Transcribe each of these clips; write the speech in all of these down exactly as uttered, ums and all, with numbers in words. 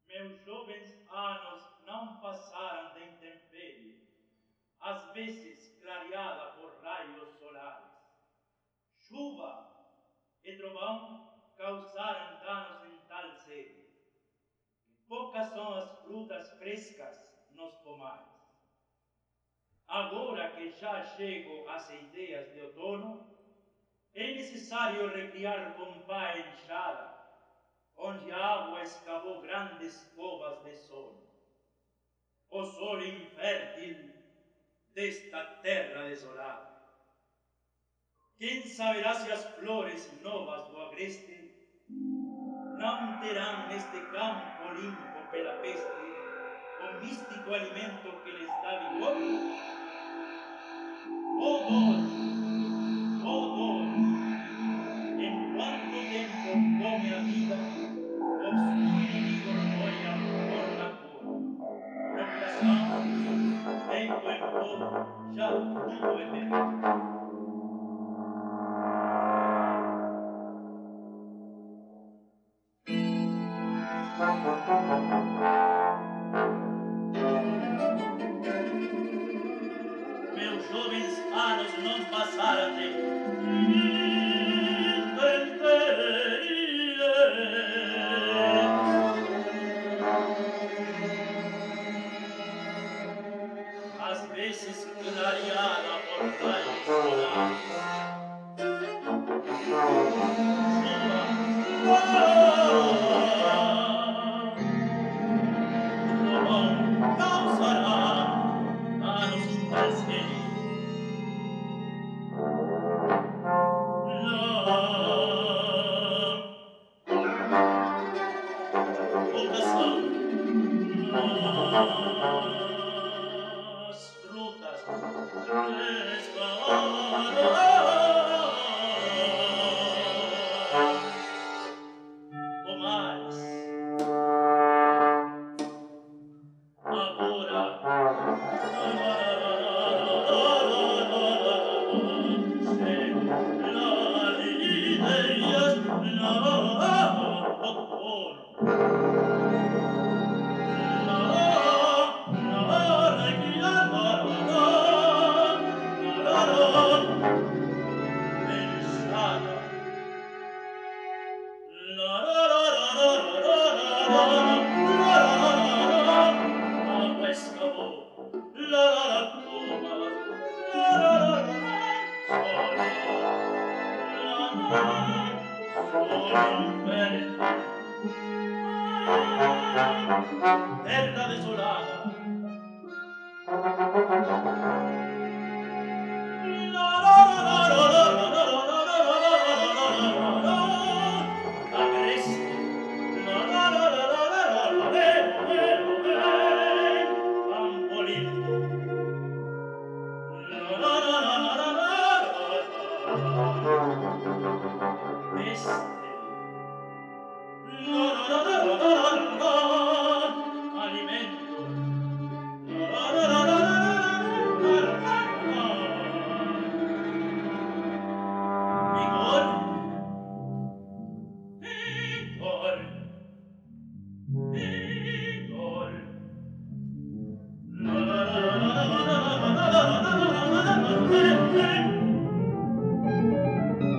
Meus jovens anos não passaram de intempérie, às vezes clareada por raios solares. Chuva e trovão causaram danos em tal série, que poucas são as frutas frescas nos pomares. Agora que já chego às ideias de outono, é necessário recriar com pá enxada, onde a água escavou grandes covas de sono. O solo infértil desta terra desolada. Quem saberá se as flores novas do agreste não terão neste campo limpo pela peste o místico alimento que lhes dá vigor? Oh dor, oh dor, em quanto tempo come a vida, obscuro inimigo olha cor na cor. Procuração, vento em pó, já tudo é perdido. Meus jovens anos não passaram de intemperie. Às vezes clareada por raios solares. Chuva, trovão causará danos intenseiros. Las frutas pomares agora ideias na outono. Terra desolada.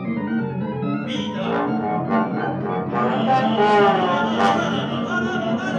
Vida.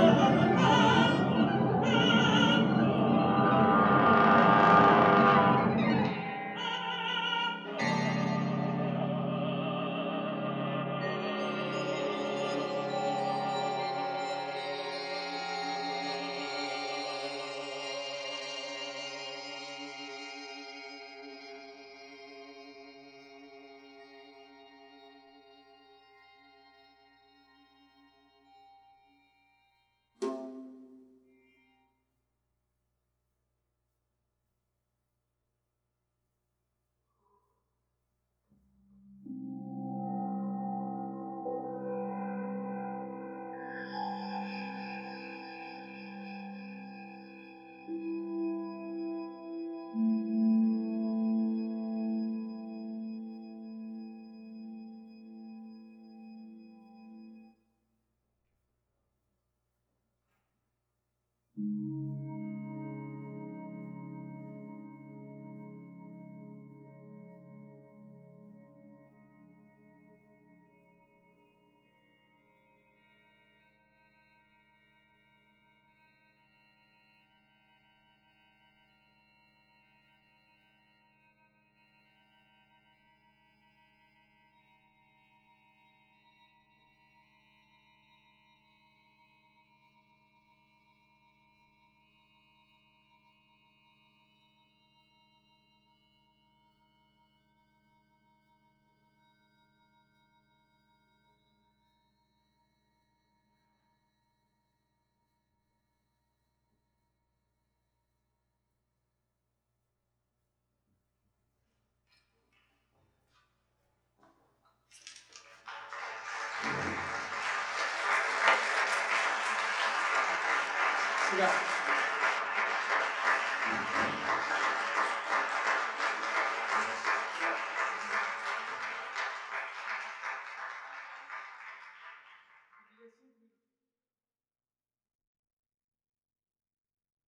Siga.